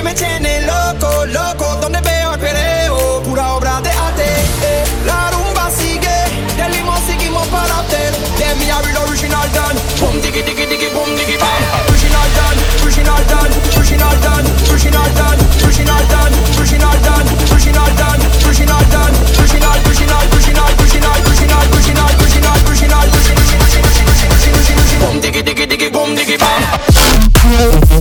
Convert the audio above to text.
me tiene loco, loco, donde veo el perreo, pura obra de arte. La rumba sigue, del limón seguimos para hotel. De mi abuelo original done, boom diggy diggy diggy boom diggy bam. Original done, original done, original done, original done, original done, original done, original done, original done, original, original, original, original, original, original, original, original, boom diggy diggy diggy boom diggy bam.